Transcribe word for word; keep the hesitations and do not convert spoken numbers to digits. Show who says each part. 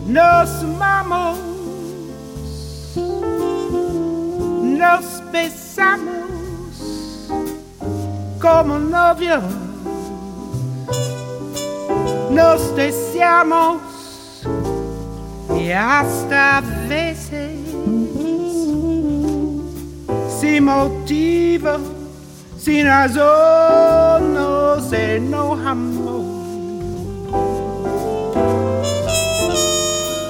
Speaker 1: Nos amamos, nos besamos como novios, nos deseamos y hasta veces sin motivo, sin razón nos enojamos.